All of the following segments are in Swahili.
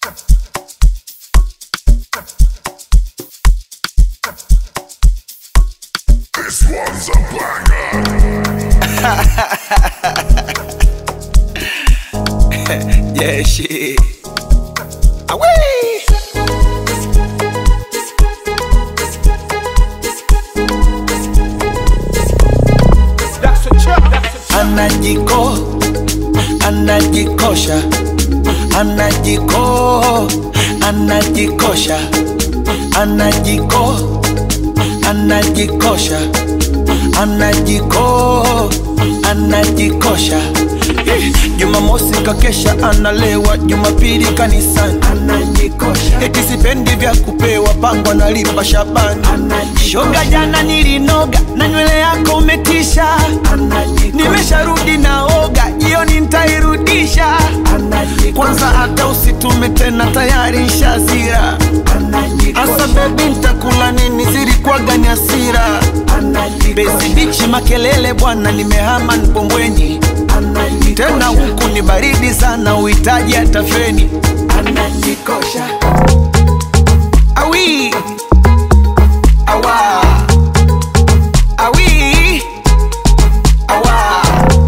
This one's a banger. Yeah, shit. Away. Anajikosha, anajikosha, anajikosha. Jumamosi kakesha analewa, Jumapili kanisani anajikosha. Eti sipendi vya kupewa, pangwa nalipa Shabani. Shoga jana nilinoga na nywele yako umetisha, nimesharudi naoga, jioni nitairudisha. Kwanza hata usitume tena, tayari nshazira. Asa baby nitakula nini, zilikuwaga ni hasira. Bezi bichi makelele bwana, nimehama Mbombweni. Tena huku ni baridi sana, uhitaji hata feni. Anajikosha. Awi awa awi awa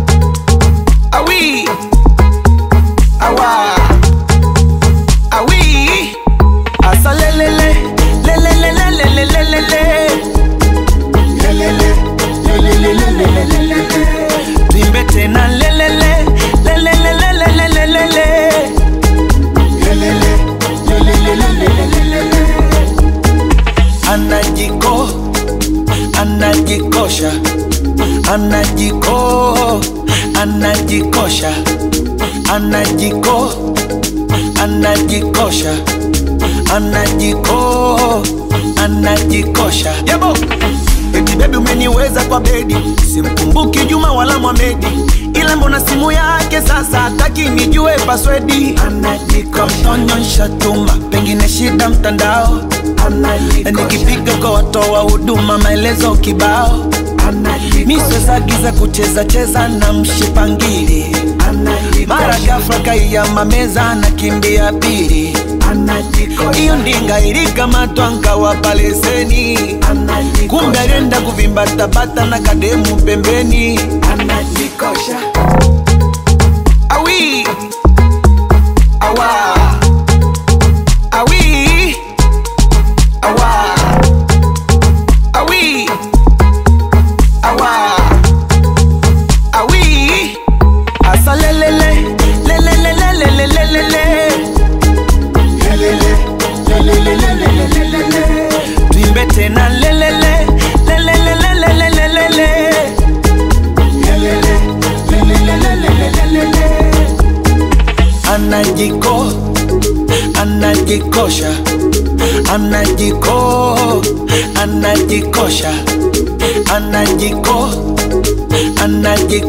awi awa awi asa lelele lelele lelele lelele lelele tuimbe tena lelele lelele lelele lelele anajikosha anajikosha. Yebo, eti baby umeniweza kwa bedi, simkumbuki Juma wala Mohamedi, ila mbona simu yake sasa hataki nijue password. Anajikosha tuma, pengine shida mtandao. Nikipiga kwa watoa huduma maelezo kibao. Miso za giza kucheza cheza na mshipangili. Mara ghafla kaiyama meza na kimbia pili. Iyo ndinga ilikamatwa nkawapa leseni. Kumbe alienda kuvimba tabata na kademu pembeni. Anajikosha. Awi awa awi awa awi awa awi asa lelele lelele lelele lelele tuimbe tena lelele lelele lelele anajikosha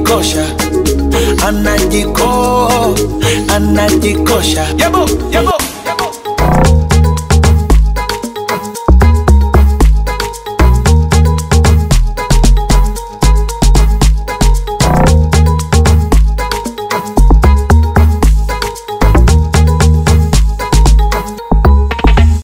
anajikosha. Yebo, yebo.